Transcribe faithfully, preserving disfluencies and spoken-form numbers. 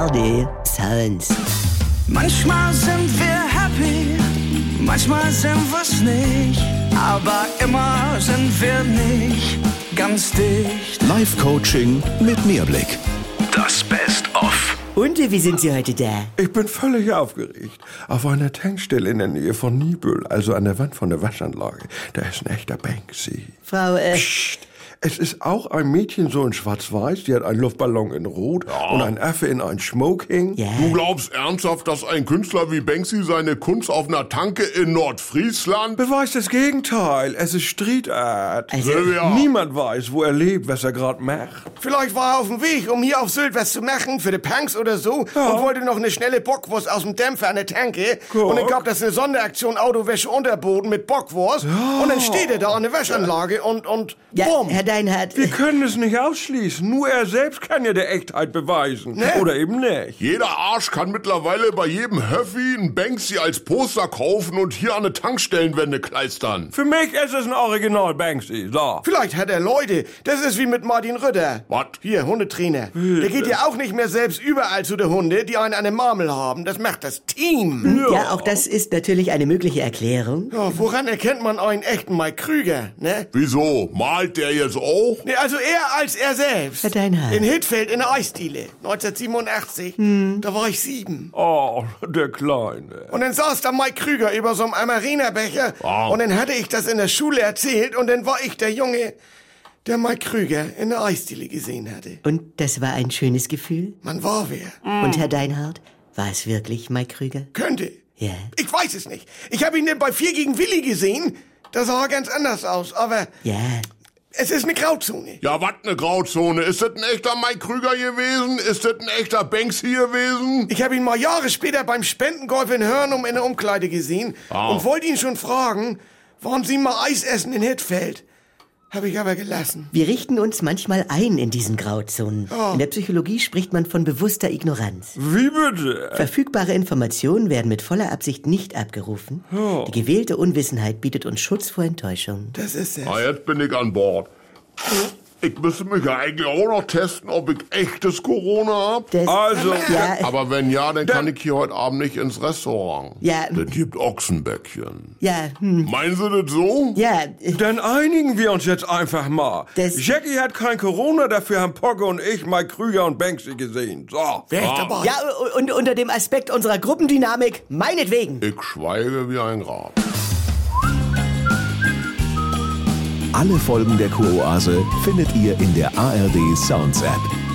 A R D Sounds. Manchmal sind wir happy, manchmal sind wir's nicht, aber immer sind wir nicht ganz dicht. Live-Coaching mit Mehrblick. Das Best-of. Und wie sind Sie heute da? Ich bin völlig aufgeregt. Auf einer Tankstelle in der Nähe von Niebüll, also an der Wand von der Waschanlage, da ist ein echter Banksy. Frau, äh... Psst. Es ist auch ein Mädchen so in schwarz-weiß, die hat einen Luftballon in rot Ja. und ein Affe in ein Smoking. Ja. Du glaubst ernsthaft, dass ein Künstler wie Banksy seine Kunst auf einer Tanke in Nordfriesland... Beweist das Gegenteil. Es ist Street Art. Also, Ja. Niemand weiß, wo er lebt, was er gerade macht. Vielleicht war er auf dem Weg, um hier auf Sylt was zu machen für die Punks oder so Ja. und wollte noch eine schnelle Bockwurst aus dem Dämpfer an der Tanke. Guck. Und dann gab das eine Sonderaktion Autowäsche Unterboden mit Bockwurst. Und dann steht er da an der Waschanlage und, und ja, bumm. Herr Deinhardt, Wir können es nicht ausschließen. Nur er selbst kann ja der Echtheit beweisen. Ne? Oder eben nicht. Jeder Arsch kann mittlerweile bei jedem Höffi einen Banksy als Poster kaufen und hier an eine Tankstellenwände kleistern. Für mich ist es ein Original Banksy. So. Vielleicht hat er Leute. Das ist wie mit Martin Rütter. Was? Hier, Hundetrainer. Der geht ja auch nicht mehr selbst überall zu den Hunde, die einen an der Marmel haben. Das macht das Team. ja, auch das ist natürlich eine mögliche Erklärung. Ja, woran erkennt man einen echten Mike Krüger, ne? Wieso? Malt der jetzt auch? Nee, also eher als er selbst. Herr Deinhardt. In Hittfeld in der Eisdiele, neunzehnhundertsiebenundachtzig. Da war ich sieben. Oh, der Kleine. Und dann saß da Mike Krüger über so einem Amarena-Becher. Wow. Und dann hatte ich das in der Schule erzählt. Und dann war ich der Junge, der Mike Krüger in der Eisdiele gesehen hatte. Und das war ein schönes Gefühl? Man war wer. Und Herr Deinhardt, war es wirklich Mike Krüger? Könnte. Ja. Ich weiß es nicht. Ich habe ihn denn bei vier gegen Willi gesehen. Da sah er ganz anders aus. Aber Ja. es ist eine Grauzone. Ja, was ne Grauzone? Ist das ein echter Mike Krüger gewesen? Ist das ein echter Banksy gewesen? Ich habe ihn mal Jahre später beim Spendengolf in Hörnum in der Umkleide gesehen Ah. und wollte ihn schon fragen, warum Sie mal Eis essen in Hittfeld. Habe ich aber gelassen. Wir richten uns manchmal ein in diesen Grauzonen. Ja. In der Psychologie spricht man von bewusster Ignoranz. Wie bitte? Verfügbare Informationen werden mit voller Absicht nicht abgerufen. Die gewählte Unwissenheit bietet uns Schutz vor Enttäuschung. Das ist es. Ah, jetzt bin ich an Bord. Ich müsste mich ja eigentlich auch noch testen, ob ich echtes Corona hab. Das, Also, ja, Aber wenn ja, dann kann ich hier heute Abend nicht ins Restaurant. Ja. Das gibt Ochsenbäckchen. ja, hm, Meinen Sie das so? ja, äh, dann einigen wir uns jetzt einfach mal. Das- Jackie hat kein Corona, dafür haben Pogge und ich Mike Krüger und Banksy gesehen. So. Wer ist dabei? ja, und unter dem Aspekt unserer Gruppendynamik, meinetwegen. Ich schweige wie ein Grab. Alle Folgen der Kuroase findet ihr in der A R D Sounds App.